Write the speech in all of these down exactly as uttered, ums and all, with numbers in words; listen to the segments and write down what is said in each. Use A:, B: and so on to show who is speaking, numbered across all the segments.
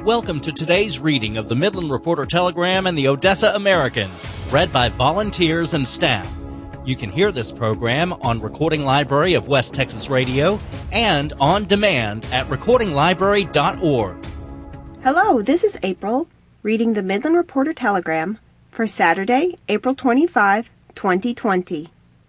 A: Welcome to today's reading of the Midland Reporter-Telegram and the Odessa American, read by volunteers and staff. You can hear this program on Recording Library of West Texas Radio and on demand at recording library dot org.
B: Hello, this is April, reading the Midland Reporter-Telegram for Saturday, April twenty-fifth, twenty twenty.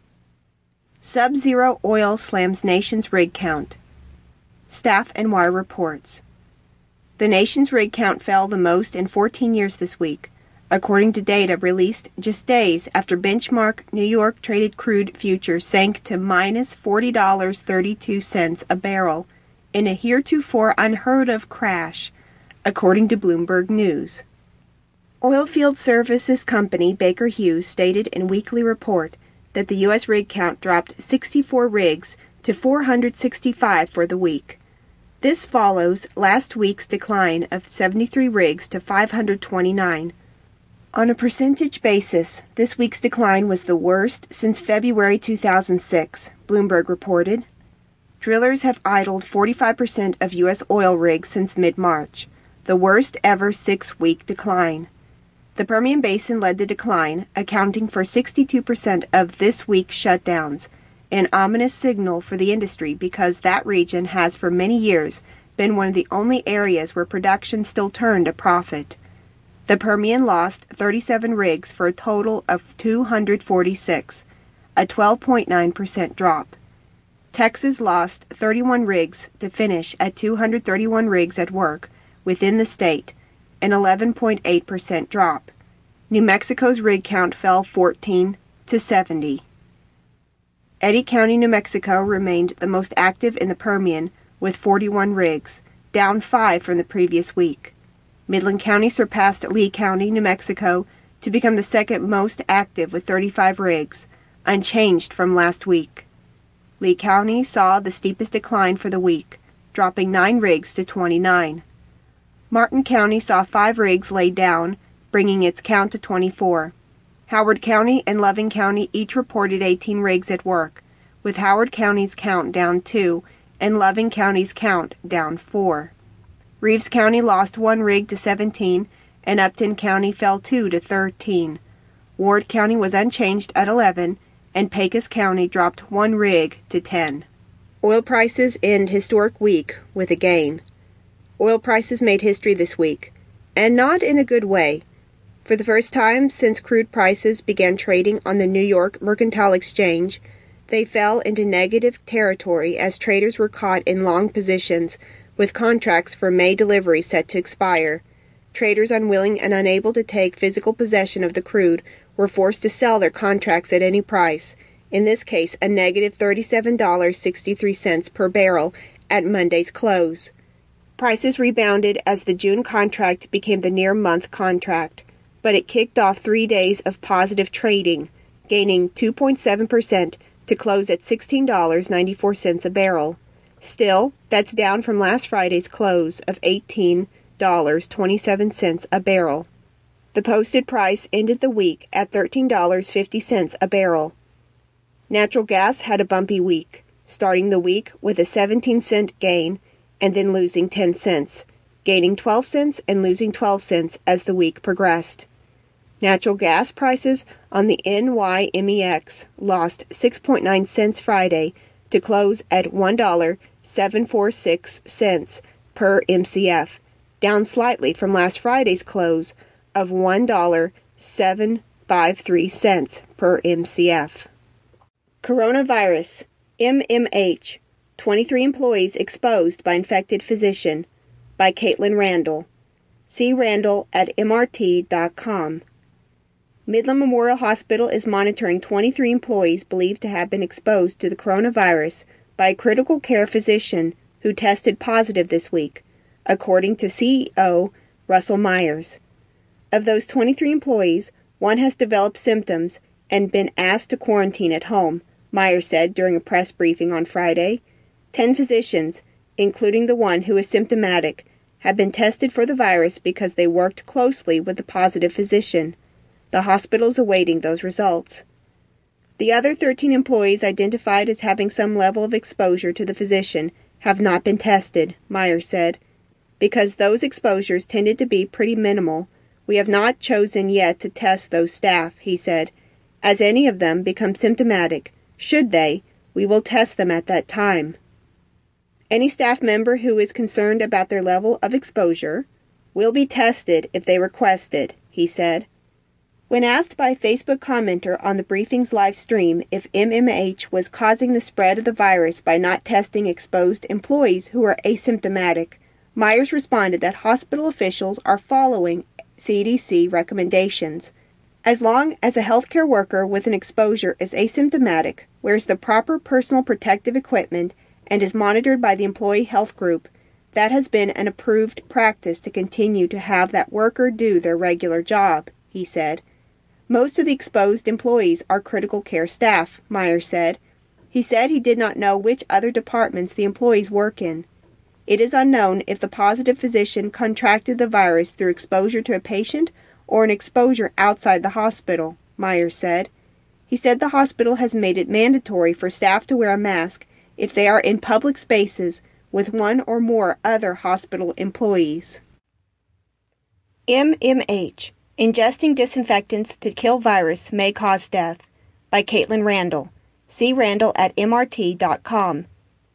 B: Sub-Zero oil slams nation's rig count. Staff and Wire reports. The nation's rig count fell the most in fourteen years this week, according to data released just days after benchmark New York traded crude futures sank to minus forty dollars and thirty-two cents a barrel in a heretofore unheard-of crash, according to Bloomberg News. Oilfield services company Baker Hughes stated in weekly report that the U S rig count dropped sixty-four rigs to four hundred sixty-five for the week. This follows last week's decline of seventy-three rigs to five hundred twenty-nine. On a percentage basis, this week's decline was the worst since February two thousand six, Bloomberg reported. Drillers have idled forty-five percent of U S oil rigs since mid-March, the worst ever six-week decline. The Permian Basin led the decline, accounting for sixty-two percent of this week's shutdowns, an ominous signal for the industry because that region has for many years been one of the only areas where production still turned a profit. The Permian lost thirty-seven rigs for a total of two hundred forty-six, a twelve point nine percent drop. Texas lost thirty-one rigs to finish at two hundred thirty-one rigs at work within the state, an eleven point eight percent drop. New Mexico's rig count fell fourteen to seventy. Eddy County, New Mexico remained the most active in the Permian with forty-one rigs, down five from the previous week. Midland County surpassed Lee County, New Mexico, to become the second most active with thirty-five rigs, unchanged from last week. Lee County saw the steepest decline for the week, dropping nine rigs to twenty-nine. Martin County saw five rigs laid down, bringing its count to twenty-four. Howard County and Loving County each reported eighteen rigs at work, with Howard County's count down two and Loving County's count down four. Reeves County lost one rig to seventeen, and Upton County fell two to thirteen. Ward County was unchanged at eleven, and Pecos County dropped one rig to ten. Oil prices end historic week with a gain. Oil prices made history this week, and not in a good way. For the first time since crude prices began trading on the New York Mercantile Exchange, they fell into negative territory as traders were caught in long positions with contracts for May delivery set to expire. Traders unwilling and unable to take physical possession of the crude were forced to sell their contracts at any price, in this case a negative thirty-seven dollars and sixty-three cents per barrel at Monday's close. Prices rebounded as the June contract became the near-month contract, but it kicked off three days of positive trading, gaining two point seven percent to close at sixteen dollars and ninety-four cents a barrel. Still, that's down from last Friday's close of eighteen dollars and twenty-seven cents a barrel. The posted price ended the week at thirteen dollars and fifty cents a barrel. Natural gas had a bumpy week, starting the week with a seventeen cent gain and then losing ten cents, gaining twelve cents and losing twelve cents as the week progressed. Natural gas prices on the N Y M E X lost six point nine cents Friday to close at one dollar and seven hundred forty-six cents per M C F, down slightly from last Friday's close of one dollar and seven hundred fifty-three cents per M C F. Coronavirus, M M H, twenty-three employees exposed by infected physician, by Caitlin Randall. See Randall at M R T dot com. Midland Memorial Hospital is monitoring twenty-three employees believed to have been exposed to the coronavirus by a critical care physician who tested positive this week, according to C E O Russell Myers. Of those twenty-three employees, one has developed symptoms and been asked to quarantine at home, Myers said during a press briefing on Friday. Ten physicians, including the one who is symptomatic, have been tested for the virus because they worked closely with the positive physician. The hospital is awaiting those results. The other thirteen employees identified as having some level of exposure to the physician have not been tested, Myers said. Because those exposures tended to be pretty minimal, we have not chosen yet to test those staff, he said. As any of them become symptomatic, should they, we will test them at that time. Any staff member who is concerned about their level of exposure will be tested if they request it, he said. When asked by a Facebook commenter on the briefing's live stream if M M H was causing the spread of the virus by not testing exposed employees who are asymptomatic, Myers responded that hospital officials are following C D C recommendations. As long as a healthcare worker with an exposure is asymptomatic, wears the proper personal protective equipment, and is monitored by the employee health group, that has been an approved practice to continue to have that worker do their regular job, he said. Most of the exposed employees are critical care staff, Myers said. He said he did not know which other departments the employees work in. It is unknown if the positive physician contracted the virus through exposure to a patient or an exposure outside the hospital, Myers said. He said the hospital has made it mandatory for staff to wear a mask if they are in public spaces with one or more other hospital employees. M M H, Ingesting Disinfectants to Kill Virus May Cause Death, by Caitlin Randall. See Randall at M R T dot com.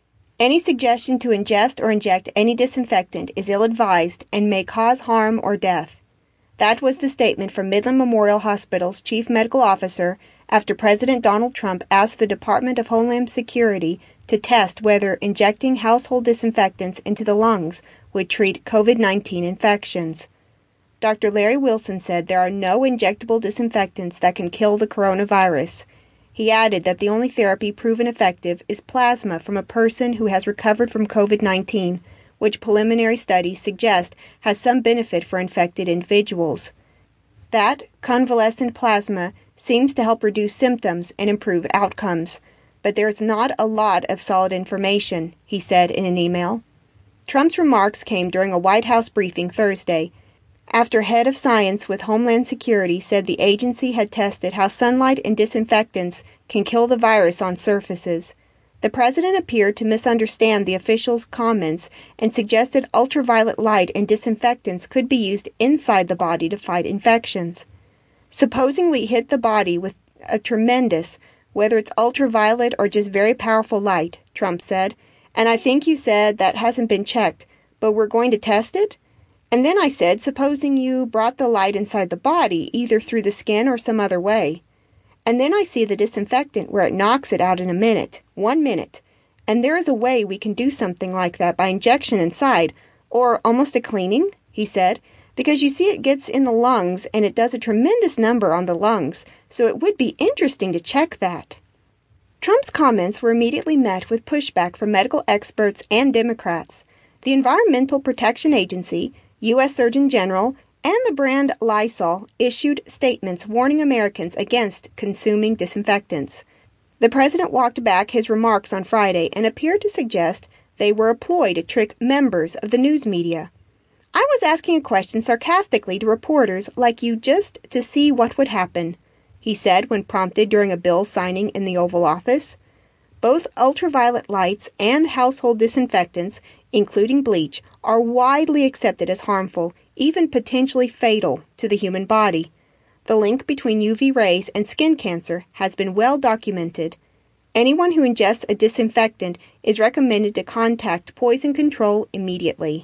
B: Any suggestion to ingest or inject any disinfectant is ill-advised and may cause harm or death. That was the statement from Midland Memorial Hospital's chief medical officer after President Donald Trump asked the Department of Homeland Security to test whether injecting household disinfectants into the lungs would treat COVID nineteen infections. Doctor Larry Wilson said there are no injectable disinfectants that can kill the coronavirus. He added that the only therapy proven effective is plasma from a person who has recovered from COVID nineteen, which preliminary studies suggest has some benefit for infected individuals. That convalescent plasma seems to help reduce symptoms and improve outcomes, but there is not a lot of solid information, he said in an email. Trump's remarks came during a White House briefing Thursday, after head of science with Homeland Security said the agency had tested how sunlight and disinfectants can kill the virus on surfaces. The president appeared to misunderstand the official's comments and suggested ultraviolet light and disinfectants could be used inside the body to fight infections. Supposing we hit the body with a tremendous, whether it's ultraviolet or just very powerful light, Trump said, and I think you said that hasn't been checked, but we're going to test it? And then I said, supposing you brought the light inside the body, either through the skin or some other way. And then I see the disinfectant where it knocks it out in a minute, one minute. And there is a way we can do something like that by injection inside, or almost a cleaning, he said, because you see it gets in the lungs and it does a tremendous number on the lungs, so it would be interesting to check that. Trump's comments were immediately met with pushback from medical experts and Democrats. The Environmental Protection Agency, U S Surgeon General, and the brand Lysol issued statements warning Americans against consuming disinfectants. The president walked back his remarks on Friday and appeared to suggest they were a ploy to trick members of the news media. I was asking a question sarcastically to reporters like you just to see what would happen, he said when prompted during a bill signing in the Oval Office. Both ultraviolet lights and household disinfectants, including bleach, are widely accepted as harmful, even potentially fatal, to the human body. The link between U V rays and skin cancer has been well documented. Anyone who ingests a disinfectant is recommended to contact Poison Control immediately.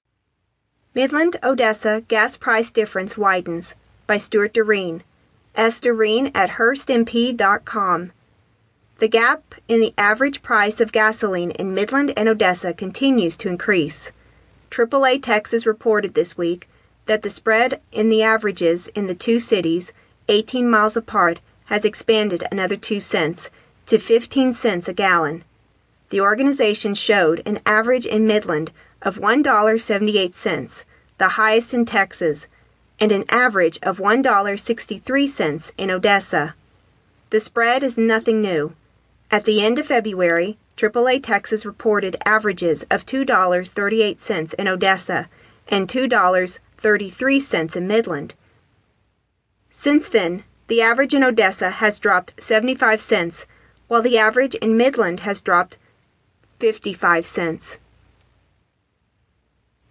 B: Midland, Odessa Gas Price Difference Widens, by Stuart Doreen. S. Doreen at Hearst M P dot com. The gap in the average price of gasoline in Midland and Odessa continues to increase. triple A Texas reported this week that the spread in the averages in the two cities, eighteen miles apart, has expanded another two cents to fifteen cents a gallon. The organization showed an average in Midland of one dollar and seventy-eight cents, the highest in Texas, and an average of one dollar and sixty-three cents in Odessa. The spread is nothing new. At the end of February, triple A Texas reported averages of two dollars and thirty-eight cents in Odessa and two dollars and thirty-three cents in Midland. Since then, the average in Odessa has dropped seventy-five cents, while the average in Midland has dropped fifty-five cents.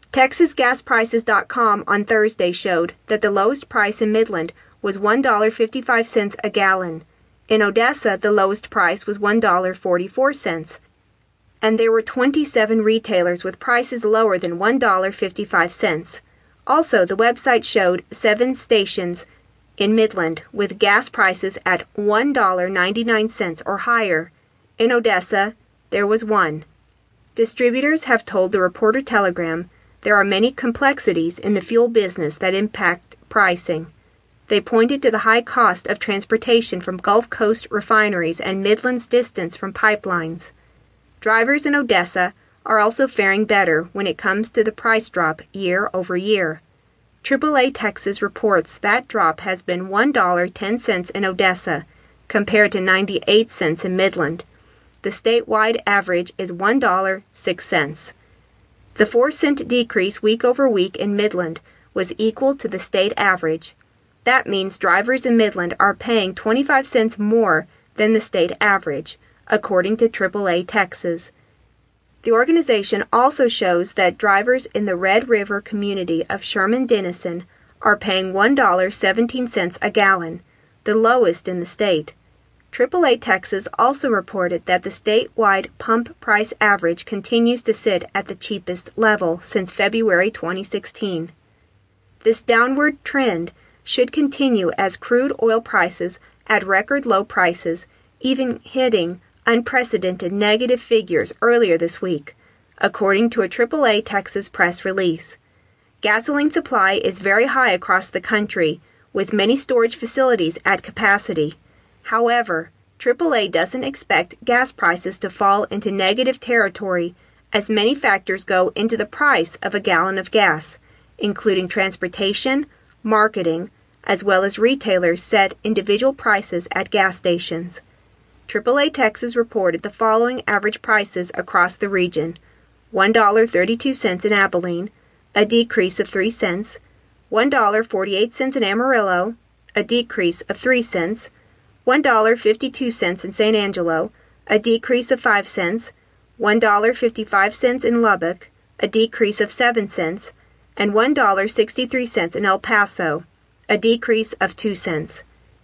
B: Texas Gas Prices dot com on Thursday showed that the lowest price in Midland was one dollar and fifty-five cents a gallon. In Odessa, the lowest price was one dollar and forty-four cents, and there were twenty-seven retailers with prices lower than one dollar and fifty-five cents. Also, the website showed seven stations in Midland with gas prices at one dollar and ninety-nine cents or higher. In Odessa, there was one. Distributors have told the Reporter Telegram there are many complexities in the fuel business that impact pricing. They pointed to the high cost of transportation from Gulf Coast refineries and Midland's distance from pipelines. Drivers in Odessa are also faring better when it comes to the price drop year over year. triple A Texas reports that drop has been one dollar and ten cents in Odessa, compared to ninety-eight cents in Midland. The statewide average is one dollar and six cents. The four cent decrease week over week in Midland was equal to the state average. That means drivers in Midland are paying twenty-five cents more than the state average, according to triple A Texas. The organization also shows that drivers in the Red River community of Sherman-Denison are paying one dollar and seventeen cents a gallon, the lowest in the state. triple A Texas also reported that the statewide pump price average continues to sit at the cheapest level since February twenty sixteen. This downward trend should continue as crude oil prices at record low prices, even hitting unprecedented negative figures earlier this week, according to a triple A Texas press release. Gasoline supply is very high across the country, with many storage facilities at capacity. However, triple A doesn't expect gas prices to fall into negative territory, as many factors go into the price of a gallon of gas, including transportation, marketing, as well as retailers set individual prices at gas stations. triple A Texas reported the following average prices across the region: one dollar and thirty-two cents in Abilene, a decrease of three cents, one dollar and forty-eight cents in Amarillo, a decrease of three cents, one dollar and fifty-two cents in San Angelo, a decrease of five cents, one dollar and fifty-five cents in Lubbock, a decrease of seven cents, and one dollar and sixty-three cents in El Paso, a decrease of two cents.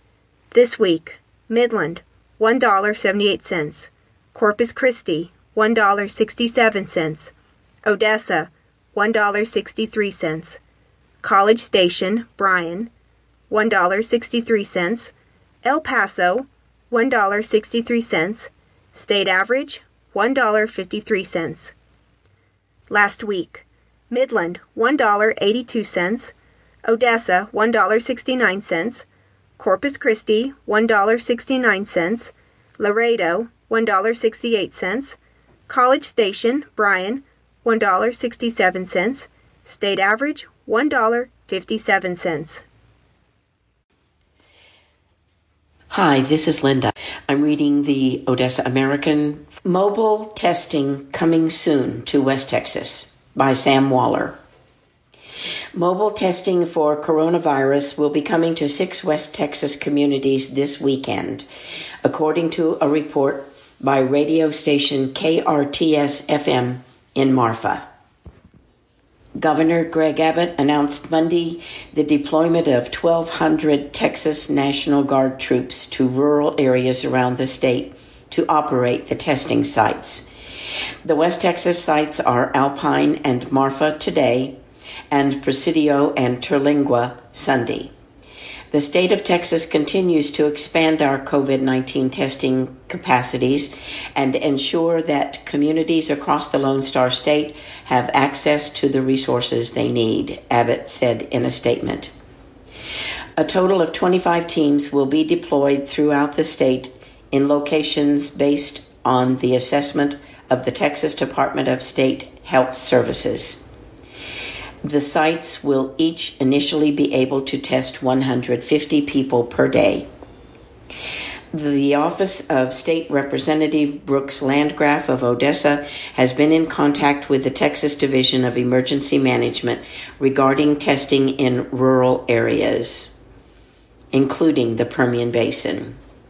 B: This week, Midland, one dollar and seventy-eight cents, Corpus Christi, one dollar and sixty-seven cents, Odessa, one dollar and sixty-three cents, College Station, Bryan, one dollar and sixty-three cents, El Paso, one dollar and sixty-three cents, state average, one dollar and fifty-three cents. Last week, Midland, one dollar and eighty-two cents, Odessa, one dollar and sixty-nine cents, Corpus Christi, one dollar and sixty-nine cents, Laredo, one dollar and sixty-eight cents, College Station, Bryan, one dollar and sixty-seven cents, state average, one dollar and fifty-seven cents.
C: Hi, this is Linda. I'm reading the Odessa American. Mobile testing coming soon to West Texas by Sam Waller. Mobile testing for coronavirus will be coming to six West Texas communities this weekend, according to a report by radio station K R T S F M in Marfa. Governor Greg Abbott announced Monday the deployment of twelve hundred Texas National Guard troops to rural areas around the state to operate the testing sites. The West Texas sites are Alpine and Marfa today, and Presidio and Terlingua Sunday. The state of Texas continues to expand our COVID nineteen testing capacities and ensure that communities across the Lone Star State have access to the resources they need, Abbott said in a statement. A total of twenty-five teams will be deployed throughout the state in locations based on the assessment of the Texas Department of State Health Services. The sites will each initially be able to test one hundred fifty people per day. The Office of State Representative Brooks Landgraf of Odessa has been in contact with the Texas Division of Emergency Management regarding testing in rural areas, including the Permian Basin.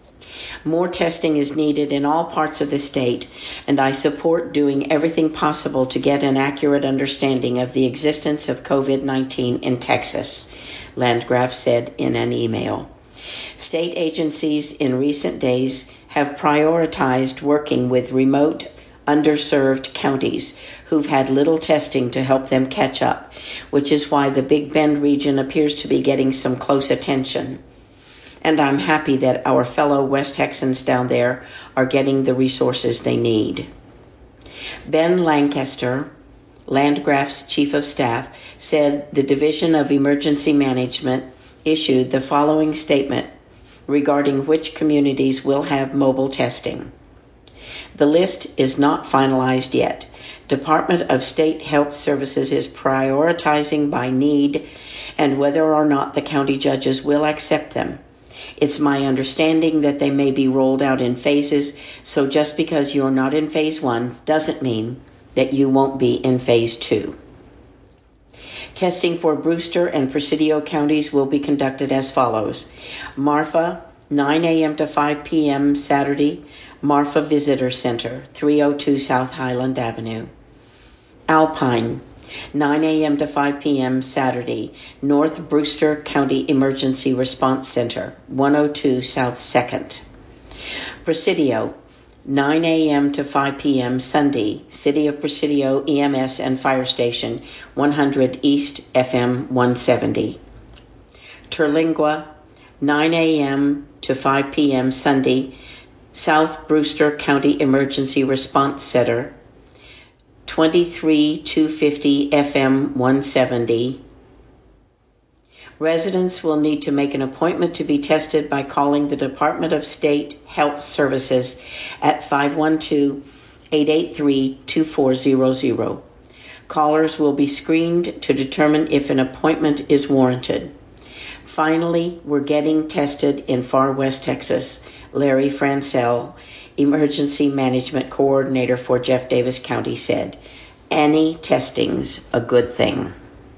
C: More testing is needed in all parts of the state, and I support doing everything possible to get an accurate understanding of the existence of covid nineteen in Texas, Landgraf said in an email. State agencies in recent days have prioritized working with remote, underserved counties who've had little testing to help them catch up, which is why the Big Bend region appears to be getting some close attention. And I'm happy that our fellow West Texans down there are getting the resources they need. Ben Lancaster, Landgraf's chief of staff, said the Division of Emergency Management issued the following statement regarding which communities will have mobile testing. The list is not finalized yet. Department of State Health Services is prioritizing by need and whether or not the county judges will accept them. It's my understanding that they may be rolled out in phases, so just because you're not in phase one doesn't mean that you won't be in phase two. Testing for Brewster and Presidio counties will be conducted as follows. Marfa, nine a.m. to five p.m. Saturday, Marfa Visitor Center, three oh two South Highland Avenue. Alpine, nine a.m. to five p.m. Saturday, North Brewster County Emergency Response Center, one oh two South second. Presidio, nine a.m. to five p.m. Sunday, City of Presidio E M S and Fire Station, one hundred East F M one seventy. Terlingua, nine a.m. to five p.m. Sunday, South Brewster County Emergency Response Center, twenty-three two fifty F M one seventy. Residents will need to make an appointment to be tested by calling the Department of State Health Services at five one two, eight eight three, two four zero zero. Callers will be screened to determine if an appointment is warranted. Finally, we're getting tested in Far West Texas. Larry Francel, Emergency Management Coordinator for Jeff Davis County, said, "Any testing's a good thing."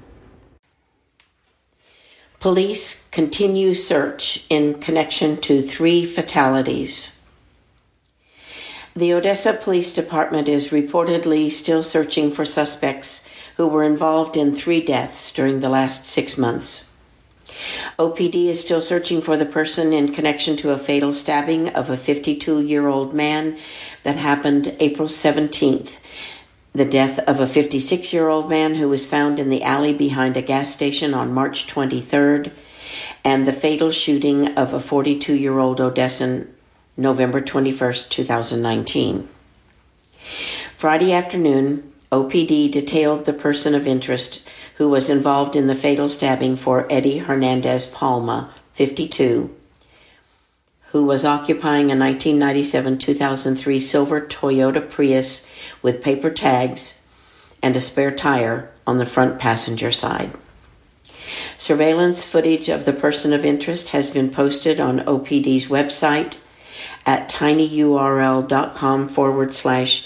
C: Police continue search in connection to three fatalities. The Odessa Police Department is reportedly still searching for suspects who were involved in three deaths during the last six months. O P D is still searching for the person in connection to a fatal stabbing of a fifty-two-year-old man that happened April seventeenth. The death of a fifty-six-year-old man who was found in the alley behind a gas station on March twenty-third, and the fatal shooting of a forty-two-year-old Odessan November twenty-first, twenty nineteen. Friday afternoon, O P D detailed the person of interest who was involved in the fatal stabbing for Eddie Hernandez Palma, fifty-two, who was occupying a nineteen ninety-seven to two thousand three silver Toyota Prius with paper tags and a spare tire on the front passenger side. Surveillance footage of the person of interest has been posted on O P D's website at tinyurl.com forward slash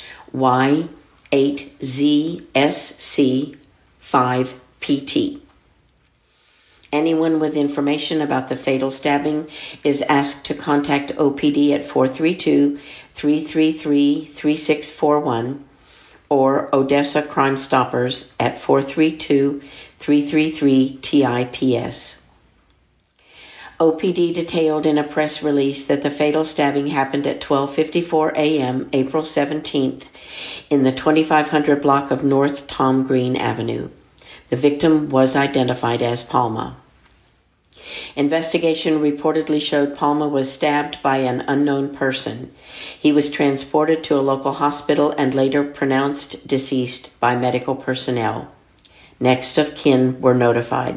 C: Y8ZSC5PT. Anyone with information about the fatal stabbing is asked to contact O P D at four three two, three three three, three six four one or Odessa Crime Stoppers at four three two, three three three, T I P S. O P D detailed in a press release that the fatal stabbing happened at twelve fifty-four a.m. April seventeenth in the twenty-five hundred block of North Tom Green Avenue. The victim was identified as Palma. Investigation reportedly showed Palma was stabbed by an unknown person. He was transported to a local hospital and later pronounced deceased by medical personnel. Next of kin were notified.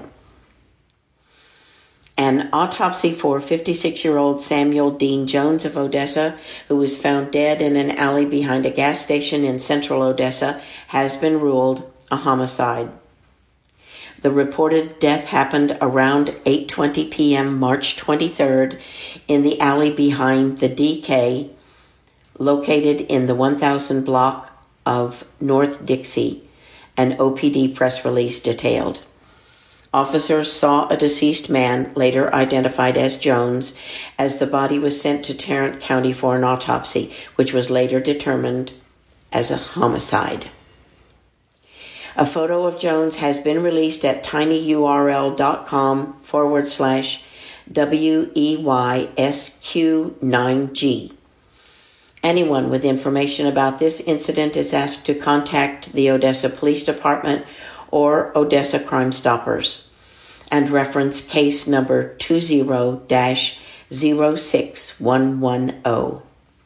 C: An autopsy for fifty-six-year-old Samuel Dean Jones of Odessa, who was found dead in an alley behind a gas station in central Odessa, has been ruled a homicide. The reported death happened around eight twenty p.m. March twenty-third in the alley behind the D K, located in the one thousand block of North Dixie, an O P D press release detailed. Officers saw a deceased man, later identified as Jones, as the body was sent to Tarrant County for an autopsy, which was later determined as a homicide. A photo of Jones has been released at tinyurl.com forward slash W E Y S Q nine G. Anyone with information about this incident is asked to contact the Odessa Police Department or Odessa Crime Stoppers and reference case number two zero dash zero six one one zero.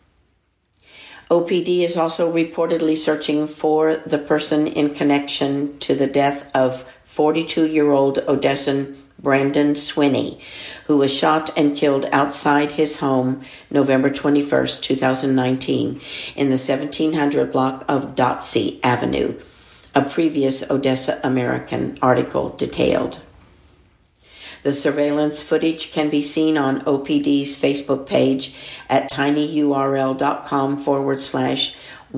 C: O P D is also reportedly searching for the person in connection to the death of forty-two-year-old Odessan Brandon Swinney, who was shot and killed outside his home November twenty-first, twenty nineteen, in the seventeen hundred block of Dotsey Avenue, a previous Odessa American article detailed. The surveillance footage can be seen on O P D's Facebook page at tinyurl.com forward slash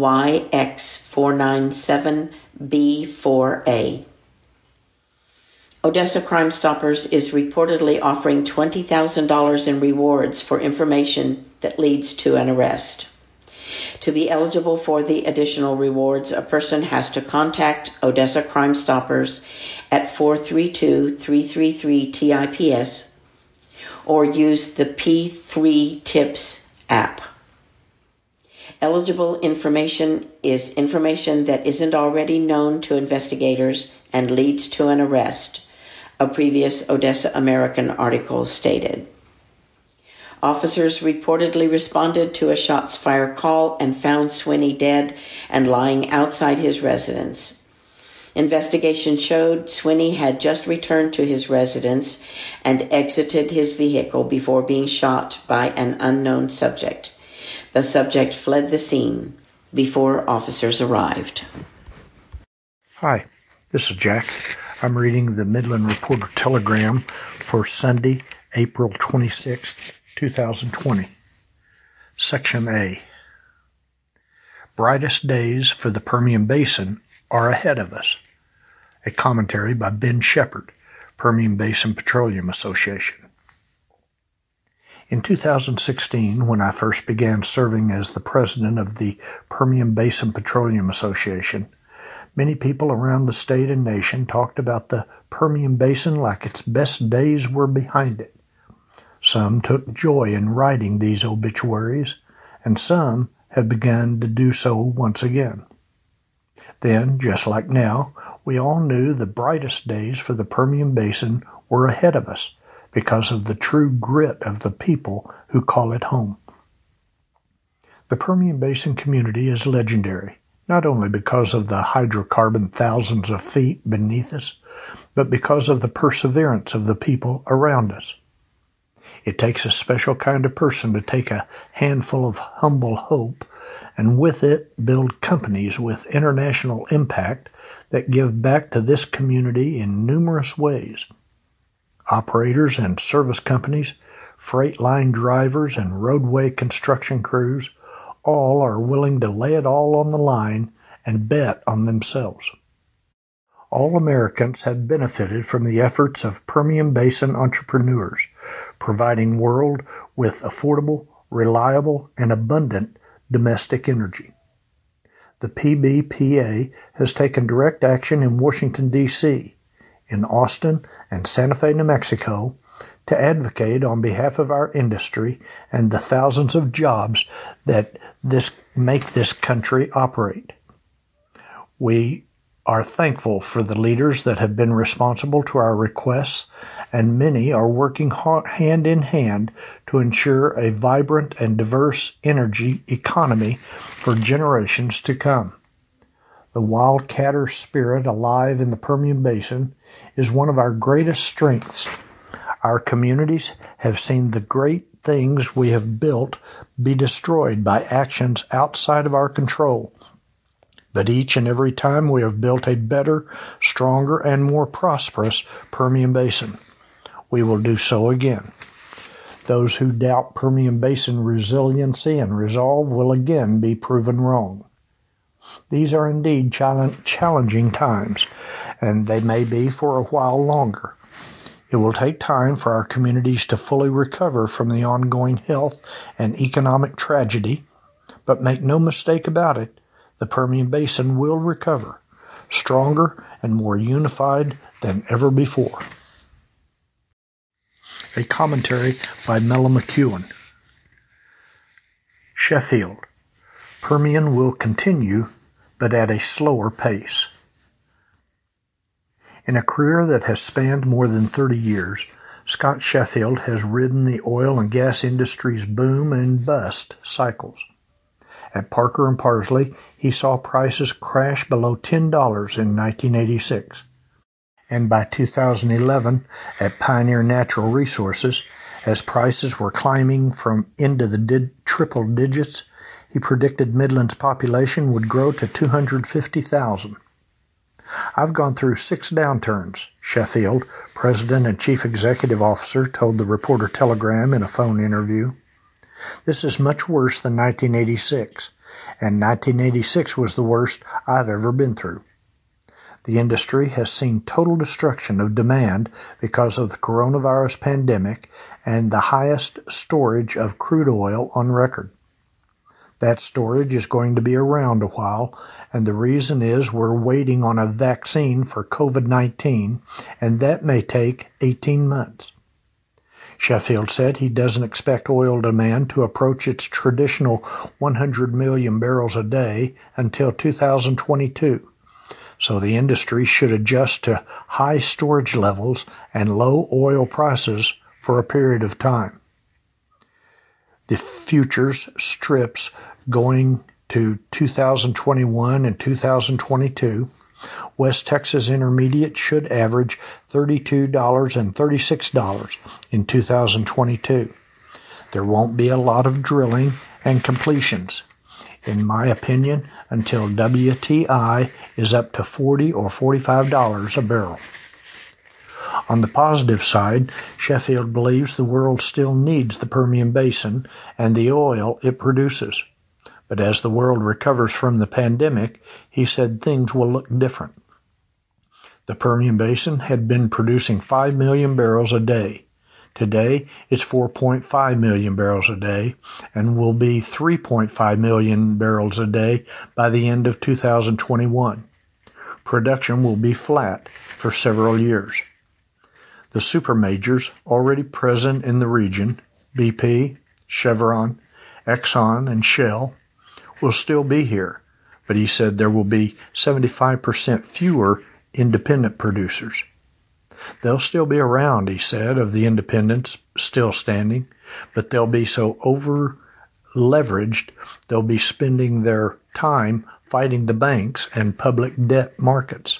C: YX497B4A. Odessa Crime Stoppers is reportedly offering twenty thousand dollars in rewards for information that leads to an arrest. To be eligible for the additional rewards, a person has to contact Odessa Crime Stoppers at four three two, three three three, T I P S or use the P three Tips app. Eligible information is information that isn't already known to investigators and leads to an arrest, a previous Odessa American article stated. Officers reportedly responded to a shots fired call and found Swinney dead and lying outside his residence. Investigation showed Swinney had just returned to his residence and exited his vehicle before being shot by an unknown subject. The subject fled the scene before officers arrived.
D: Hi, this is Jack. I'm reading the Midland Reporter Telegram for Sunday, April twenty-sixth, twenty twenty. Section A. Brightest days for the Permian Basin are ahead of us. A commentary by Ben Shepard, Permian Basin Petroleum Association. In two thousand sixteen, when I first began serving as the president of the Permian Basin Petroleum Association, many people around the state and nation talked about the Permian Basin like its best days were behind it. Some took joy in writing these obituaries, and some have begun to do so once again. Then, just like now, we all knew the brightest days for the Permian Basin were ahead of us because of the true grit of the people who call it home. The Permian Basin community is legendary, not only because of the hydrocarbon thousands of feet beneath us, but because of the perseverance of the people around us. It takes a special kind of person to take a handful of humble hope and with it build companies with international impact that give back to this community in numerous ways. Operators and service companies, freight line drivers and roadway construction crews, all are willing to lay it all on the line and bet on themselves. All Americans have benefited from the efforts of Permian Basin entrepreneurs, providing world with affordable, reliable, and abundant domestic energy. The P B P A has taken direct action in Washington, D C, in Austin and Santa Fe, New Mexico, to advocate on behalf of our industry and the thousands of jobs that this make this country operate. We are thankful for the leaders that have been responsible to our requests, and many are working hand in hand to ensure a vibrant and diverse energy economy for generations to come. The wildcatter spirit alive in the Permian Basin is one of our greatest strengths. Our communities have seen the great things we have built be destroyed by actions outside of our control. But each and every time we have built a better, stronger, and more prosperous Permian Basin. We will do so again. Those who doubt Permian Basin resiliency and resolve will again be proven wrong. These are indeed challenging times, and they may be for a while longer. It will take time for our communities to fully recover from the ongoing health and economic tragedy, but make no mistake about it, the Permian Basin will recover, stronger and more unified than ever before. A commentary by Mella McEwen. Sheffield. Permian will continue, but at a slower pace. In a career that has spanned more than thirty years, Scott Sheffield has ridden the oil and gas industry's boom and bust cycles. At Parker and Parsley, he saw prices crash below ten dollars in nineteen eighty-six. And by two thousand eleven, at Pioneer Natural Resources, as prices were climbing from into the did triple digits, he predicted Midland's population would grow to two hundred fifty thousand. I've gone through six downturns, Sheffield, President and Chief Executive Officer, told the Reporter-Telegram in a phone interview. This is much worse than nineteen eighty-six, and nineteen eighty-six was the worst I've ever been through. The industry has seen total destruction of demand because of the coronavirus pandemic and the highest storage of crude oil on record. That storage is going to be around a while, and the reason is we're waiting on a vaccine for covid nineteen, and that may take eighteen months. Sheffield said he doesn't expect oil demand to approach its traditional one hundred million barrels a day until two thousand twenty-two, so the industry should adjust to high storage levels and low oil prices for a period of time. The futures strips going to two thousand twenty-one and two thousand twenty-two, West Texas Intermediate should average thirty-two dollars and thirty-six dollars in two thousand twenty-two. There won't be a lot of drilling and completions, in my opinion, until W T I is up to forty or forty-five dollars a barrel. On the positive side, Sheffield believes the world still needs the Permian Basin and the oil it produces. But as the world recovers from the pandemic, he said things will look different. The Permian Basin had been producing five million barrels a day. Today, it's four point five million barrels a day and will be three point five million barrels a day by the end of two thousand twenty-one. Production will be flat for several years. The supermajors already present in the region, B P, Chevron, Exxon, and Shell, will still be here, but he said there will be seventy-five percent fewer independent producers. They'll still be around, he said, of the independents still standing, but they'll be so over-leveraged they'll be spending their time fighting the banks and public debt markets.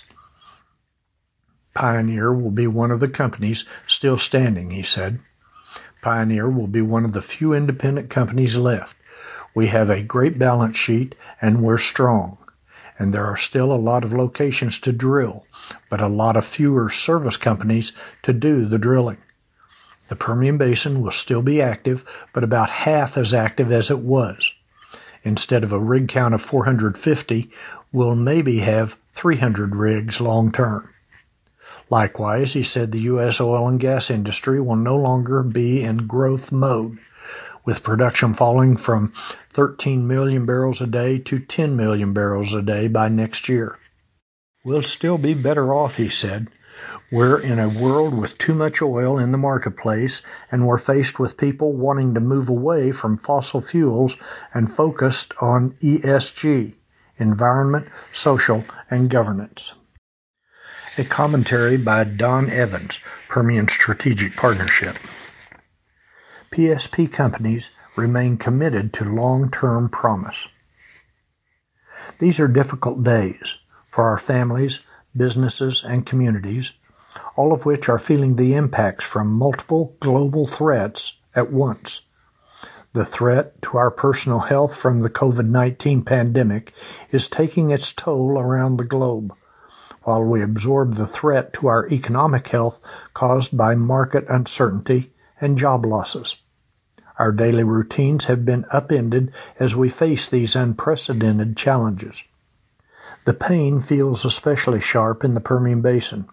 D: Pioneer will be one of the companies still standing, he said. Pioneer will be one of the few independent companies left. We have a great balance sheet, and we're strong. And there are still a lot of locations to drill, but a lot of fewer service companies to do the drilling. The Permian Basin will still be active, but about half as active as it was. Instead of a rig count of four hundred fifty, we'll maybe have three hundred rigs long term. Likewise, he said the U S oil and gas industry will no longer be in growth mode, with production falling from thirteen million barrels a day to ten million barrels a day by next year. We'll still be better off, he said. We're in a world with too much oil in the marketplace, and we're faced with people wanting to move away from fossil fuels and focused on E S G, environment, social, and governance. A commentary by Don Evans, Permian Strategic Partnership. P S P companies remain committed to long-term promise. These are difficult days for our families, businesses, and communities, all of which are feeling the impacts from multiple global threats at once. The threat to our personal health from the covid nineteen pandemic is taking its toll around the globe, while we absorb the threat to our economic health caused by market uncertainty and job losses. Our daily routines have been upended as we face these unprecedented challenges. The pain feels especially sharp in the Permian Basin,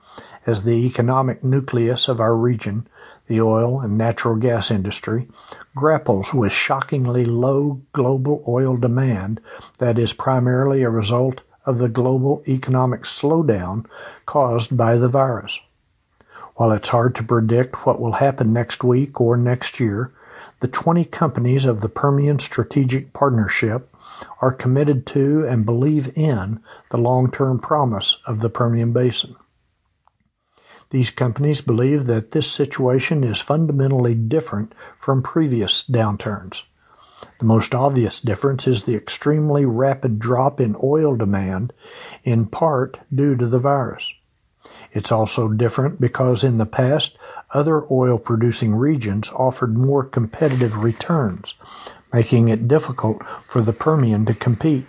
D: as the economic nucleus of our region, the oil and natural gas industry, grapples with shockingly low global oil demand that is primarily a result of the global economic slowdown caused by the virus. While it's hard to predict what will happen next week or next year, the twenty companies of the Permian Strategic Partnership are committed to and believe in the long-term promise of the Permian Basin. These companies believe that this situation is fundamentally different from previous downturns. The most obvious difference is the extremely rapid drop in oil demand, in part due to the virus. It's also different because in the past, other oil-producing regions offered more competitive returns, making it difficult for the Permian to compete.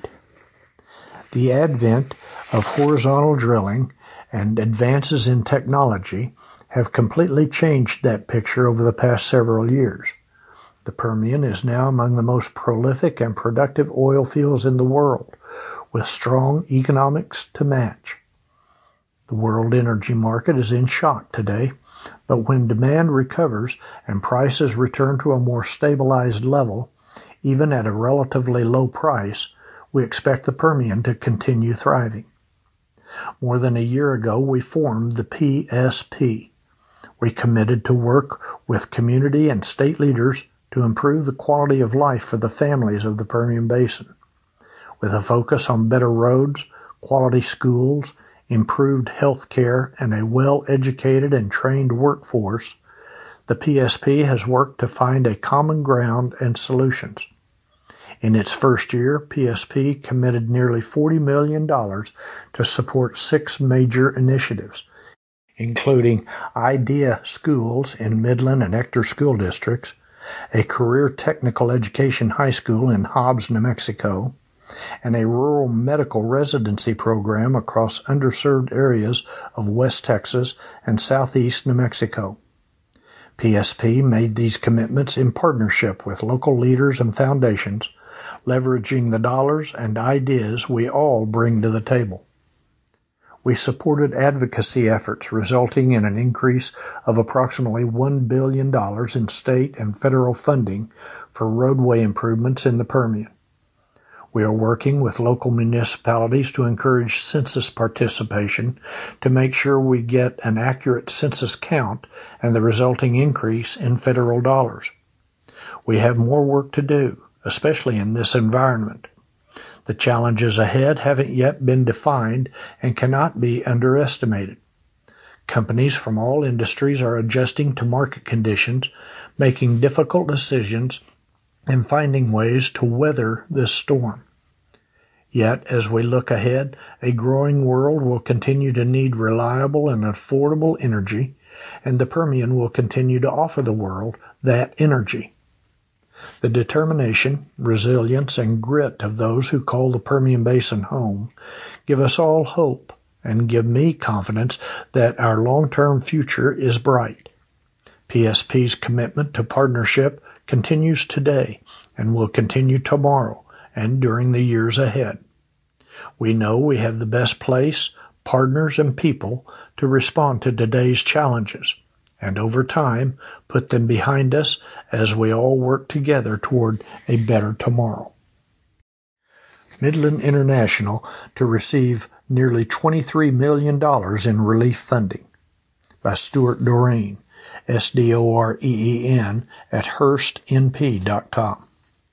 D: The advent of horizontal drilling and advances in technology have completely changed that picture over the past several years. The Permian is now among the most prolific and productive oil fields in the world, with strong economics to match. The world energy market is in shock today, but when demand recovers and prices return to a more stabilized level, even at a relatively low price, we expect the Permian to continue thriving. More than a year ago, we formed the P S P. We committed to work with community and state leaders to improve the quality of life for the families of the Permian Basin. With a focus on better roads, quality schools, improved health care, and a well-educated and trained workforce, the P S P has worked to find a common ground and solutions. In its first year, P S P committed nearly forty million dollars to support six major initiatives, including IDEA schools in Midland and Ector school districts, a career technical education high school in Hobbs, New Mexico, and a rural medical residency program across underserved areas of West Texas and southeast New Mexico. P S P made these commitments in partnership with local leaders and foundations, leveraging the dollars and ideas we all bring to the table. We supported advocacy efforts resulting in an increase of approximately one billion dollars in state and federal funding for roadway improvements in the Permian. We are working with local municipalities to encourage census participation to make sure we get an accurate census count and the resulting increase in federal dollars. We have more work to do, especially in this environment. The challenges ahead haven't yet been defined and cannot be underestimated. Companies from all industries are adjusting to market conditions, making difficult decisions, and finding ways to weather this storm. Yet, as we look ahead, a growing world will continue to need reliable and affordable energy, and the Permian will continue to offer the world that energy. The determination, resilience, and grit of those who call the Permian Basin home give us all hope and give me confidence that our long-term future is bright. P S P's commitment to partnership continues today and will continue tomorrow and during the years ahead. We know we have the best place, partners, and people to respond to today's challenges, and over time put them behind us as we all work together toward a better tomorrow. Midland International to receive nearly twenty-three million dollars in relief funding, by Stuart Doreen, S D O R E E N, at Hearst N P dot com.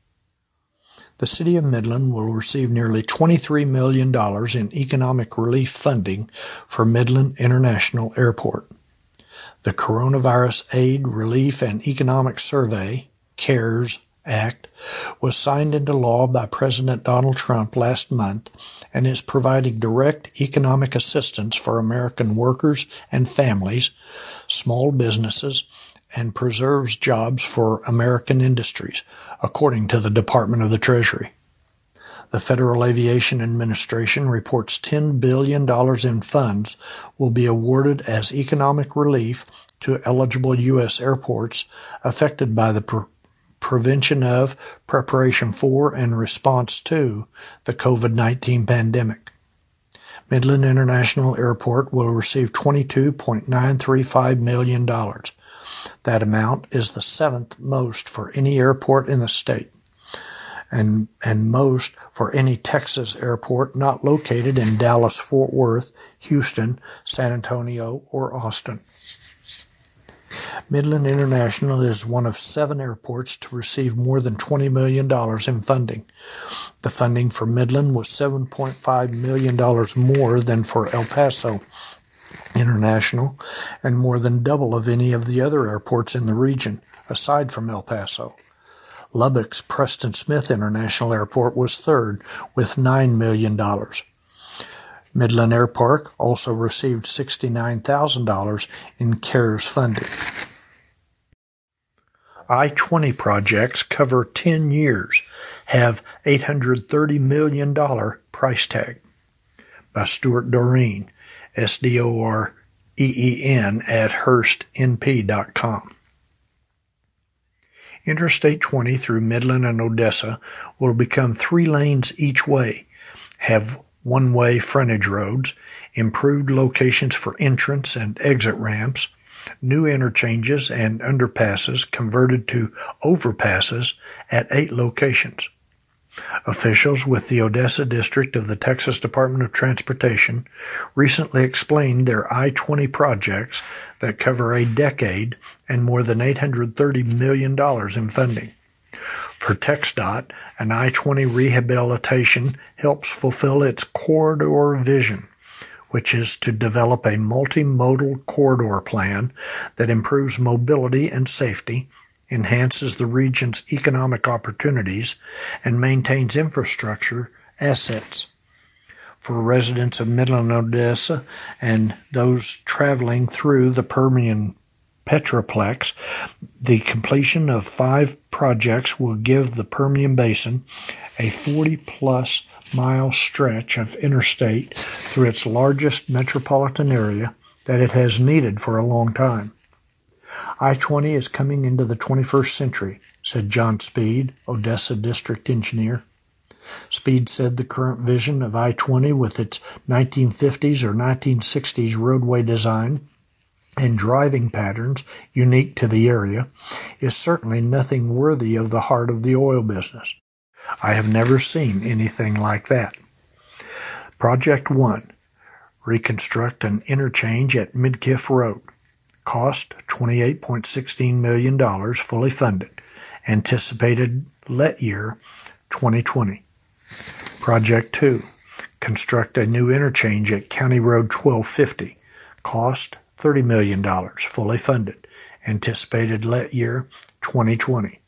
D: The City of Midland will receive nearly twenty-three million dollars in economic relief funding for Midland International Airport. The Coronavirus Aid, Relief, and Economic Survey, CARES Act, was signed into law by President Donald Trump last month and is providing direct economic assistance for American workers and families, small businesses, and preserves jobs for American industries, according to the Department of the Treasury. The Federal Aviation Administration reports ten billion dollars in funds will be awarded as economic relief to eligible U S airports affected by the pre- prevention of, preparation for, and response to the COVID nineteen pandemic. Midland International Airport will receive twenty-two point nine three five million dollars. That amount is the seventh most for any airport in the state, and, and most for any Texas airport not located in Dallas, Fort Worth, Houston, San Antonio, or Austin. Midland International is one of seven airports to receive more than twenty million dollars in funding. The funding for Midland was seven point five million dollars more than for El Paso International, and more than double of any of the other airports in the region, aside from El Paso. Lubbock's Preston Smith International Airport was third, with nine million dollars. Midland Airpark also received sixty-nine thousand dollars in CARES funding. I twenty projects cover ten years, have eight hundred thirty million dollars price tag. By Stuart Doreen, S D O R E E N at Hearst N P dot com. Interstate twenty through Midland and Odessa will become three lanes each way, have one-way frontage roads, improved locations for entrance and exit ramps, new interchanges and underpasses converted to overpasses at eight locations. Officials with the Odessa District of the Texas Department of Transportation recently explained their I twenty projects that cover a decade and more than eight hundred thirty million dollars in funding. For TxDOT, an I twenty rehabilitation helps fulfill its corridor vision, which is to develop a multimodal corridor plan that improves mobility and safety, enhances the region's economic opportunities, and maintains infrastructure assets. For residents of Midland and Odessa and those traveling through the Permian Petroplex, the completion of five projects will give the Permian Basin a forty-plus mile stretch of interstate through its largest metropolitan area that it has needed for a long time. I twenty is coming into the twenty-first century, said John Speed, Odessa District Engineer. Speed said the current vision of I twenty with its nineteen fifties or nineteen sixties roadway design and driving patterns unique to the area is certainly nothing worthy of the heart of the oil business. I have never seen anything like that. Project one, reconstruct an interchange at Midkiff Road. Cost twenty-eight point one six million dollars, fully funded. Anticipated let year twenty twenty. Project two, construct a new interchange at County Road twelve fifty. Cost thirty million dollars, fully funded. Anticipated let year twenty twenty.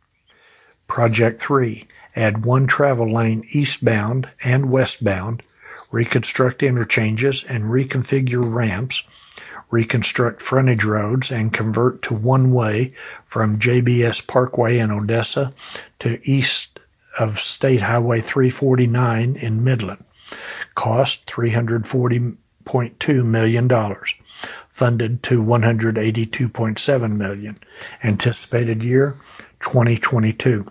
D: Project three, add one travel lane eastbound and westbound, reconstruct interchanges and reconfigure ramps, reconstruct frontage roads and convert to one-way from J B S Parkway in Odessa to east of State Highway three forty-nine in Midland. Cost three hundred forty point two million dollars. Funded to one hundred eighty-two point seven million dollars. Anticipated year twenty twenty-two.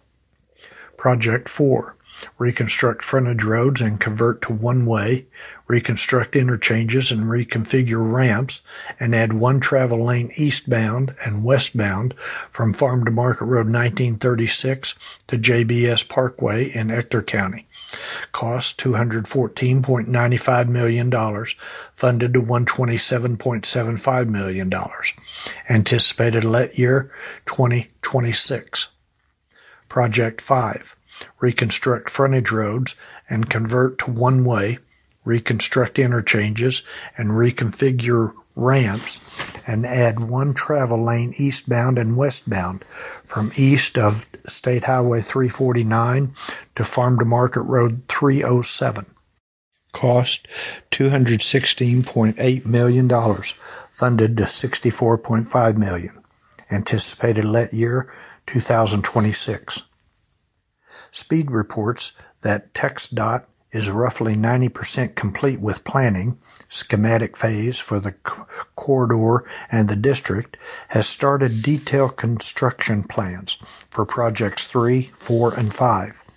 D: Project four, reconstruct frontage roads and convert to one-way, reconstruct interchanges and reconfigure ramps, and add one travel lane eastbound and westbound from Farm to Market Road nineteen thirty-six to J B S Parkway in Ector County. Cost two hundred fourteen point nine five million dollars, funded to one hundred twenty-seven point seven five million dollars. Anticipated let year twenty twenty-six. Project five, reconstruct frontage roads and convert to one-way, reconstruct interchanges and reconfigure ramps, and add one travel lane eastbound and westbound from east of State Highway three forty-nine to Farm to Market Road three oh seven. Cost two hundred sixteen point eight million dollars, funded to sixty-four point five million dollars. Anticipated let year two thousand twenty-six. Speed reports that TxDOT is roughly ninety percent complete with planning. Schematic phase for the corridor and the district has started detailed construction plans for projects three, four, and five.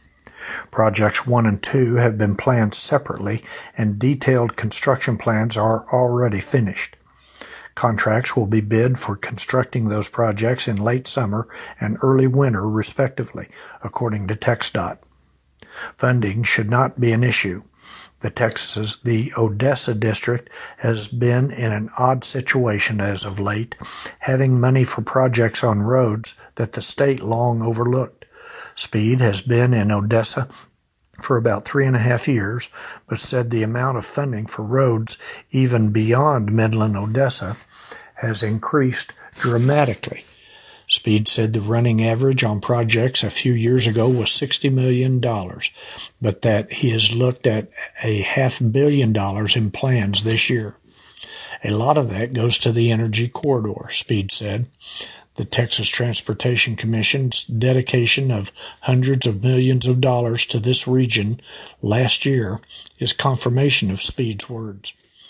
D: Projects one and two have been planned separately, and detailed construction plans are already finished. Contracts will be bid for constructing those projects in late summer and early winter, respectively, according to TxDOT. Funding should not be an issue. The Texas, the Odessa district has been in an odd situation as of late, having money for projects on roads that the state long overlooked. Speed has been in Odessa for about three and a half years, but said the amount of funding for roads even beyond Midland, Odessa has increased dramatically. Speed said the running average on projects a few years ago was sixty million dollars, but that he has looked at a half billion dollars in plans this year. A lot of that goes to the energy corridor, Speed said. The Texas Transportation Commission's dedication of hundreds of millions of dollars to this region last year is confirmation of Speed's words.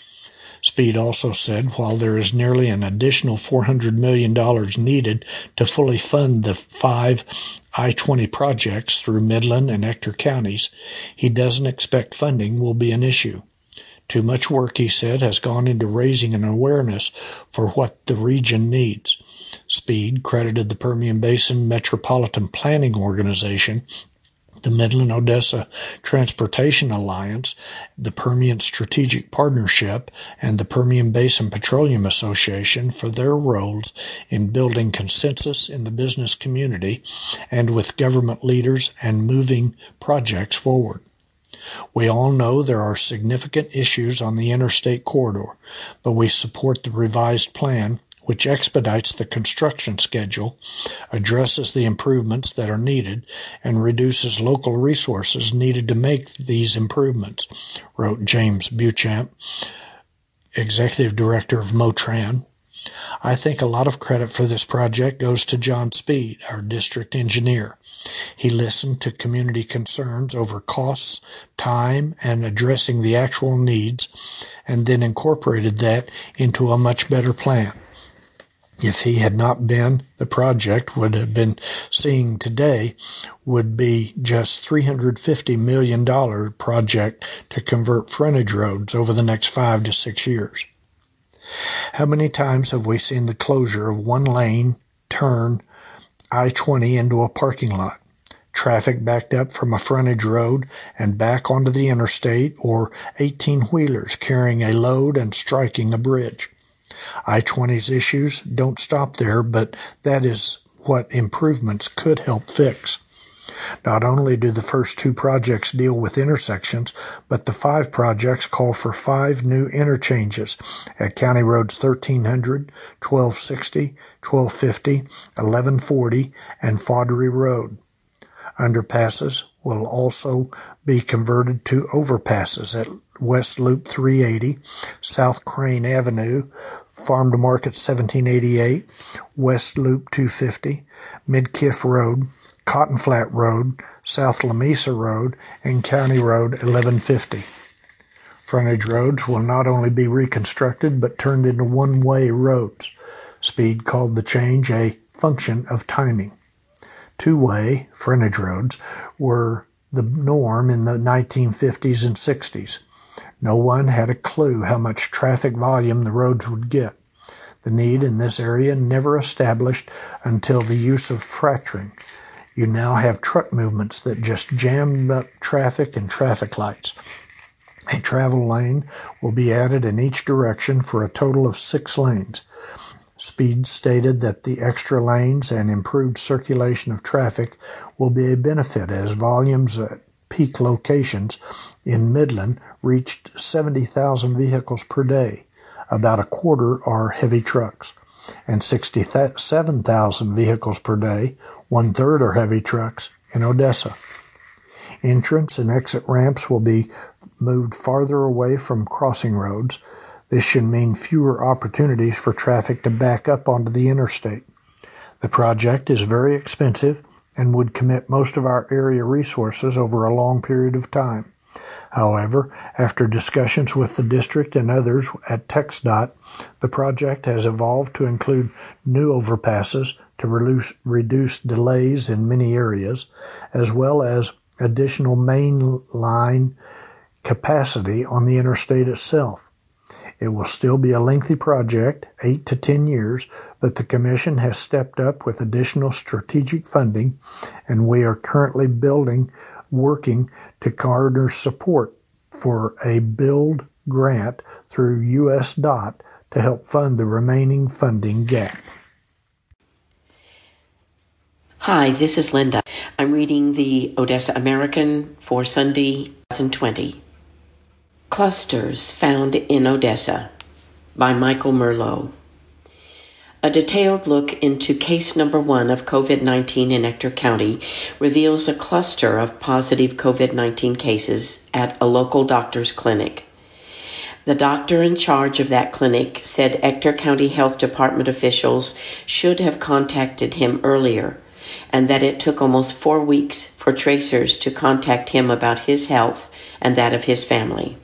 D: Speed also said while there is nearly an additional four hundred million dollars needed to fully fund the five I twenty projects through Midland and Ector counties, he doesn't expect funding will be an issue. Too much work, he said, has gone into raising an awareness for what the region needs. Speed credited the Permian Basin Metropolitan Planning Organization, the Midland-Odessa Transportation Alliance, the Permian Strategic Partnership, and the Permian Basin Petroleum Association for their roles in building consensus in the business community and with government leaders and moving projects forward. We all know there are significant issues on the interstate corridor, but we support the revised plan, which expedites the construction schedule, addresses the improvements that are needed, and reduces local resources needed to make these improvements, wrote James Beauchamp, Executive Director of Motran. I think a lot of credit for this project goes to John Speed, our district engineer. He listened to community concerns over costs, time, and addressing the actual needs, and then incorporated that into a much better plan. If he had not been, the project would have been seeing today would be just three hundred fifty million dollars project to convert frontage roads over the next five to six years. How many times have we seen the closure of one lane turn I twenty into a parking lot? Traffic backed up from a frontage road and back onto the interstate, or eighteen-wheelers carrying a load and striking a bridge. I twenty's issues don't stop there, but that is what improvements could help fix. Not only do the first two projects deal with intersections, but the five projects call for five new interchanges at County Roads thirteen hundred, twelve sixty, twelve fifty, eleven forty, and Faudery Road. Underpasses will also be converted to overpasses at West Loop three eighty, South Crane Avenue, Farm to Market seventeen eighty-eight, West Loop two fifty, Midkiff Road, Cotton Flat Road, South Lamesa Road, and County Road eleven fifty. Frontage roads will not only be reconstructed but turned into one-way roads. Speed called the change a function of timing. Two-way frontage roads were the norm in the nineteen fifties and sixties. No one had a clue how much traffic volume the roads would get. The need in this area never established until the use of fracturing. You now have truck movements that just jam up traffic and traffic lights. A travel lane will be added in each direction for a total of six lanes. Speed stated that the extra lanes and improved circulation of traffic will be a benefit as volumes at peak locations in Midland reached seventy thousand vehicles per day. About a quarter are heavy trucks, and sixty-seven thousand vehicles per day, one-third are heavy trucks, in Odessa. Entrance and exit ramps will be moved farther away from crossing roads. This should mean fewer opportunities for traffic to back up onto the interstate. The project is very expensive and would commit most of our area resources over a long period of time. However, after discussions with the district and others at TxDOT, the project has evolved to include new overpasses to reduce, reduce delays in many areas, as well as additional main line capacity on the interstate itself. It will still be a lengthy project, eight to ten years, but the Commission has stepped up with additional strategic funding, and we are currently building, working to garner support for a build grant through U S D O T to help fund the remaining funding gap.
C: Hi, this is Linda. I'm reading the Odessa American for Sunday, twenty twenty. Clusters Found in Odessa by Michael Merlot. A detailed look into case number one of COVID nineteen in Ector County reveals a cluster of positive COVID nineteen cases at a local doctor's clinic. The doctor in charge of that clinic said Ector County Health Department officials should have contacted him earlier, and that it took almost four weeks for tracers to contact him about his health and that of his family.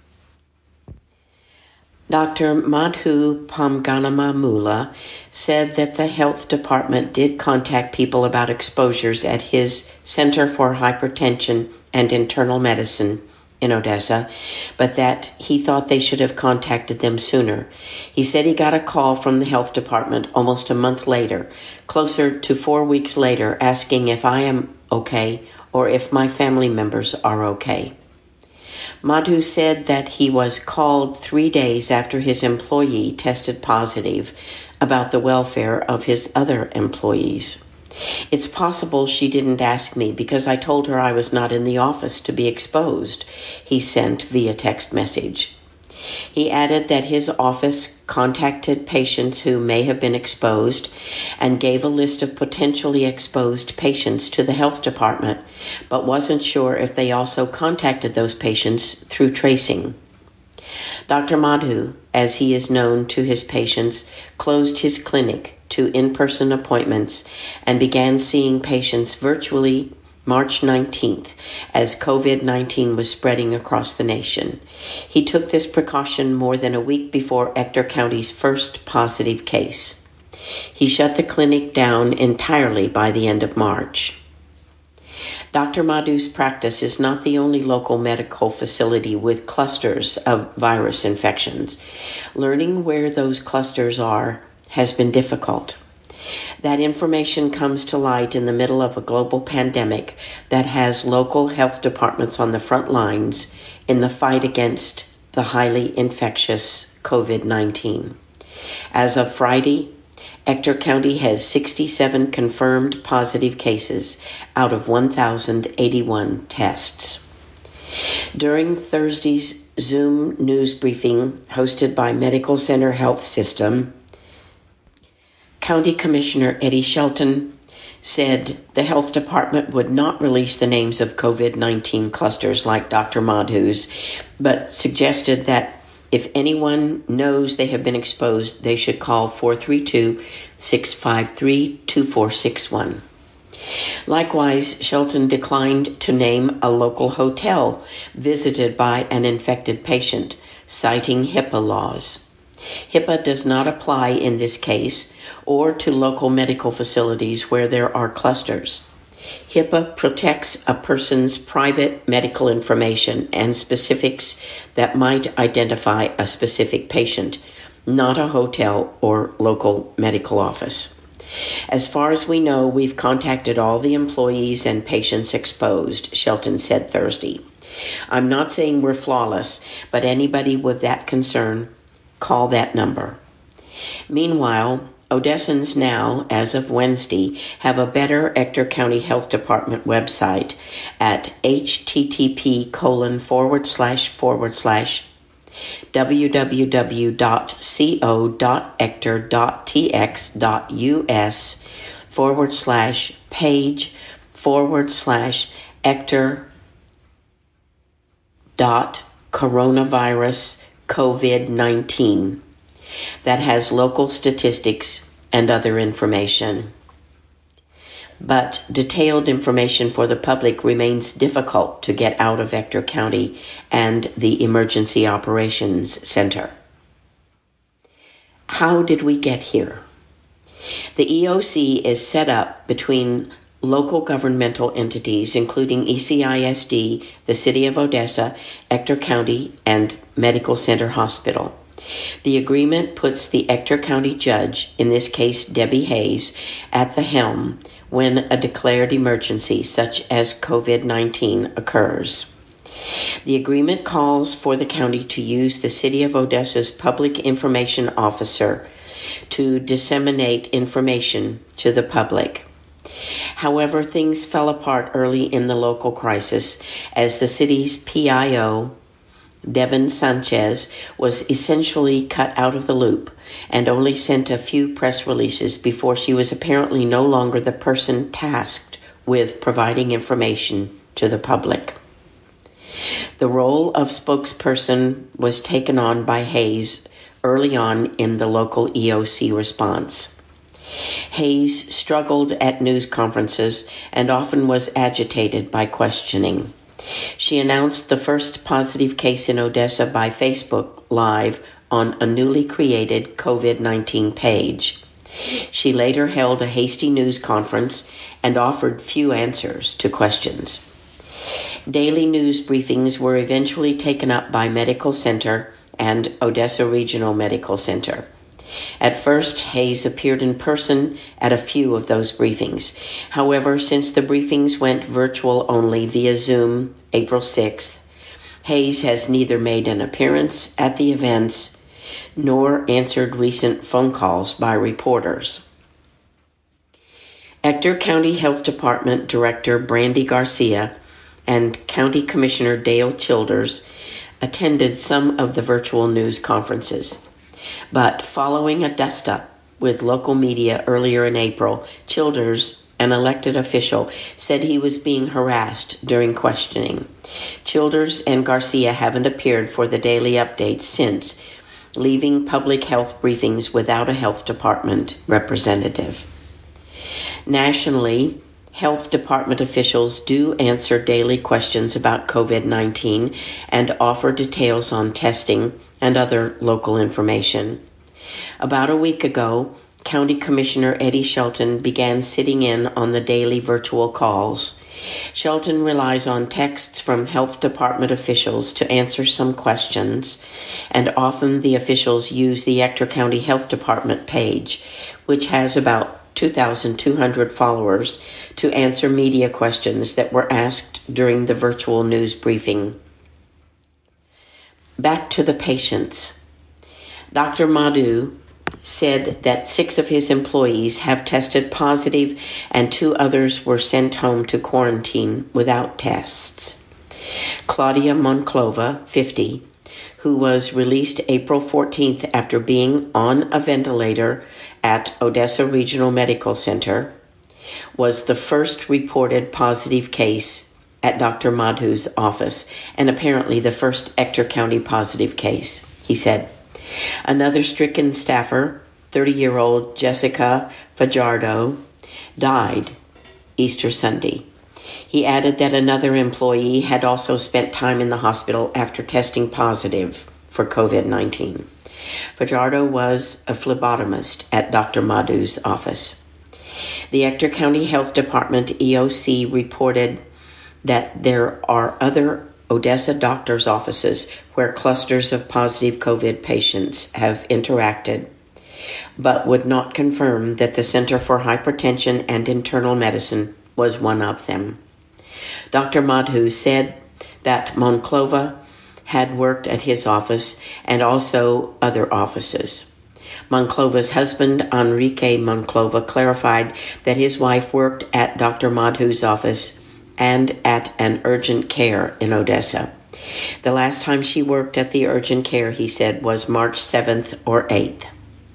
C: Doctor Madhu Pamganamamula said that the health department did contact people about exposures at his Center for Hypertension and Internal Medicine in Odessa, but that he thought they should have contacted them sooner. He said he got a call from the health department almost a month later, closer to four weeks later, asking if I am okay or if my family members are okay. Madhu said that he was called three days after his employee tested positive about the welfare of his other employees. It's possible she didn't ask me because I told her I was not in the office to be exposed, he sent via text message. He added that his office contacted patients who may have been exposed and gave a list of potentially exposed patients to the health department, but wasn't sure if they also contacted those patients through tracing. Doctor Madhu, as he is known to his patients, closed his clinic to in-person appointments and began seeing patients virtually March nineteenth, as COVID nineteen was spreading across the nation. He took this precaution more than a week before Ector County's first positive case. He shut the clinic down entirely by the end of March. Doctor Madhu's practice is not the only local medical facility with clusters of virus infections. Learning where those clusters are has been difficult. That information comes to light in the middle of a global pandemic that has local health departments on the front lines in the fight against the highly infectious COVID nineteen. As of Friday, Ector County has sixty-seven confirmed positive cases out of one thousand eighty-one tests. During Thursday's Zoom news briefing hosted by Medical Center Health System, County Commissioner Eddie Shelton said the health department would not release the names of COVID nineteen clusters like Doctor Madhu's, but suggested that if anyone knows they have been exposed, they should call four three two, six five three, two four six one. Likewise, Shelton declined to name a local hotel visited by an infected patient, citing HIPAA laws. HIPAA does not apply in this case or to local medical facilities where there are clusters. HIPAA protects a person's private medical information and specifics that might identify a specific patient, not a hotel or local medical office. As far as we know, we've contacted all the employees and patients exposed, Shelton said Thursday. I'm not saying we're flawless, but anybody with that concern, call that number. Meanwhile, Odessans now, as of Wednesday, have a better Ector County Health Department website at http colon forward slash forward slash www.co.ector.tx.us forward slash page forward slash Ector dot coronavirus COVID nineteen. That has local statistics and other information. But detailed information for the public remains difficult to get out of Ector County and the Emergency Operations Center. How did we get here? The E O C is set up between local governmental entities, including E C I S D, the City of Odessa, Ector County, and Medical Center Hospital. The agreement puts the Ector County judge, in this case Debbie Hayes, at the helm when a declared emergency such as COVID nineteen occurs. The agreement calls for the county to use the City of Odessa's Public Information Officer to disseminate information to the public. However, things fell apart early in the local crisis as the city's P I O, Devin Sanchez, was essentially cut out of the loop and only sent a few press releases before she was apparently no longer the person tasked with providing information to the public. The role of spokesperson was taken on by Hayes early on in the local E O C response. Hayes struggled at news conferences and often was agitated by questioning. She announced the first positive case in Odessa by Facebook Live on a newly created COVID nineteen page. She later held a hasty news conference and offered few answers to questions. Daily news briefings were eventually taken up by Medical Center and Odessa Regional Medical Center. At first, Hayes appeared in person at a few of those briefings. However, since the briefings went virtual only via Zoom April sixth, Hayes has neither made an appearance at the events nor answered recent phone calls by reporters. Ector County Health Department Director Brandy Garcia and County Commissioner Dale Childers attended some of the virtual news conferences. But following a dust-up with local media earlier in April, Childers, an elected official, said he was being harassed during questioning. Childers and Garcia haven't appeared for the daily updates since, leaving public health briefings without a health department representative. Nationally, health department officials do answer daily questions about COVID nineteen and offer details on testing and other local information. About a week ago, County Commissioner Eddie Shelton began sitting in on the daily virtual calls. Shelton relies on texts from health department officials to answer some questions, and often the officials use the Ector County Health Department page, which has about two thousand two hundred followers, to answer media questions that were asked during the virtual news briefing. Back to the patients. Doctor Madhu said that six of his employees have tested positive and two others were sent home to quarantine without tests. Claudia Monclova, fifty, who was released April fourteenth after being on a ventilator at Odessa Regional Medical Center, was the first reported positive case at Doctor Madhu's office, and apparently the first Ector County positive case, he said. Another stricken staffer, thirty-year-old Jessica Fajardo, died Easter Sunday. He added that another employee had also spent time in the hospital after testing positive for COVID nineteen. Fajardo was a phlebotomist at Doctor Madhu's office. The Ector County Health Department E O C reported that there are other Odessa doctors' offices where clusters of positive COVID patients have interacted, but would not confirm that the Center for Hypertension and Internal Medicine was one of them. Doctor Madhu said that Monclova had worked at his office and also other offices. Monclova's husband, Enrique Monclova, clarified that his wife worked at Doctor Madhu's office and at an urgent care in Odessa. The last time she worked at the urgent care, he said, was March seventh or eighth.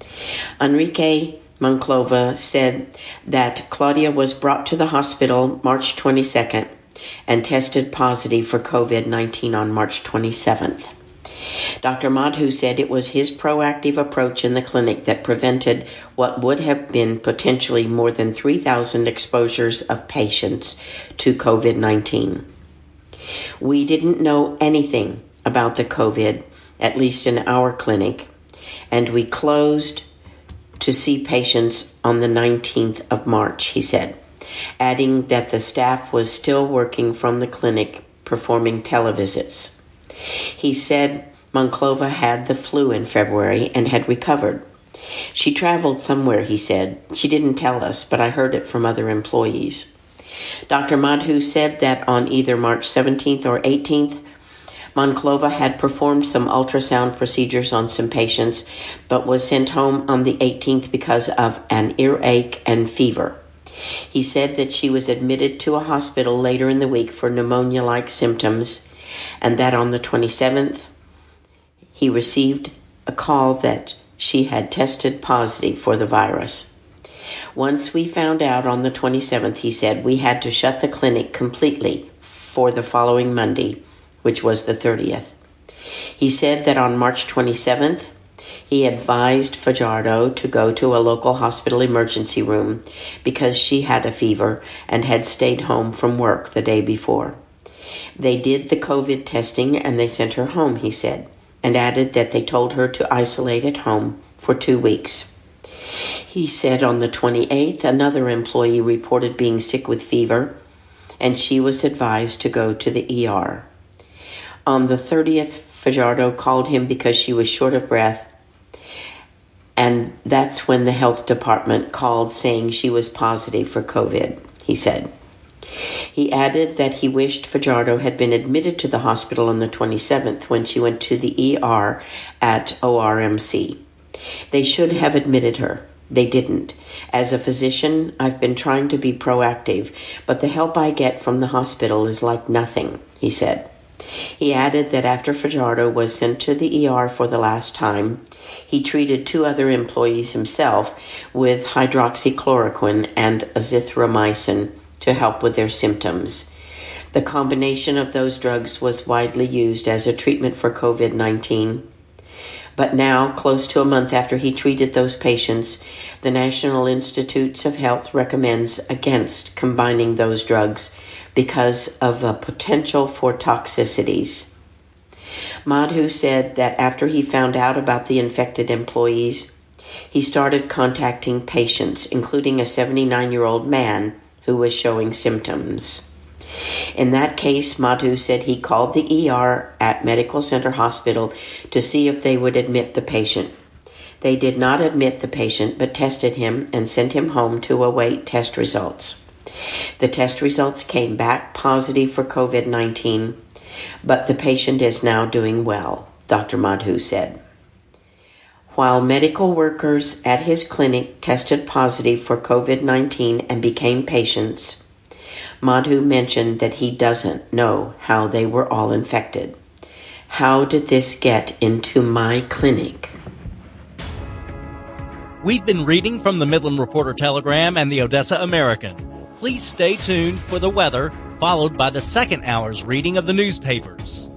C: Enrique Monclova said that Claudia was brought to the hospital March twenty-second and tested positive for COVID nineteen on March twenty-seventh. Doctor Madhu said it was his proactive approach in the clinic that prevented what would have been potentially more than three thousand exposures of patients to COVID nineteen. We didn't know anything about the COVID, at least in our clinic, and we closed to see patients on the nineteenth of March, he said. adding that the staff was still working from the clinic performing televisits. He said Monclova had the flu in February and had recovered. She traveled somewhere, he said. She didn't tell us, but I heard it from other employees. Doctor Madhu said that on either March seventeenth or eighteenth, Monclova had performed some ultrasound procedures on some patients, but was sent home on the eighteenth because of an earache and fever. He said that she was admitted to a hospital later in the week for pneumonia-like symptoms, and that on the twenty-seventh, he received a call that she had tested positive for the virus. Once we found out on the twenty-seventh, he said, we had to shut the clinic completely for the following Monday, which was the thirtieth. He said that on March twenty-seventh, he advised Fajardo to go to a local hospital emergency room because she had a fever and had stayed home from work the day before. They did the COVID testing and they sent her home, he said, and added that they told her to isolate at home for two weeks. He said on the twenty-eighth, another employee reported being sick with fever, and she was advised to go to the E R. On the thirtieth, Fajardo called him because she was short of breath, and that's when the health department called saying she was positive for COVID, he said. He added that he wished Fajardo had been admitted to the hospital on the twenty-seventh when she went to the E R at O R M C. They should have admitted her. They didn't. As a physician, I've been trying to be proactive, but the help I get from the hospital is like nothing, he said. He added that after Fajardo was sent to the E R for the last time, he treated two other employees himself with hydroxychloroquine and azithromycin to help with their symptoms. The combination of those drugs was widely used as a treatment for COVID nineteen. But now, close to a month after he treated those patients, the National Institutes of Health recommends against combining those drugs because of the potential for toxicities. Madhu said that after he found out about the infected employees, he started contacting patients, including a seventy-nine-year-old man who was showing symptoms. In that case, Madhu said he called the E R at Medical Center Hospital to see if they would admit the patient. They did not admit the patient, but tested him and sent him home to await test results. The test results came back positive for COVID nineteen, but the patient is now doing well, Doctor Madhu said. While medical workers at his clinic tested positive for COVID nineteen and became patients, Madhu mentioned that he doesn't know how they were all infected. How did this get into my clinic?
A: We've been reading from the Midland Reporter-Telegram and the Odessa American. Please stay tuned for the weather, followed by the second hour's reading of the newspapers.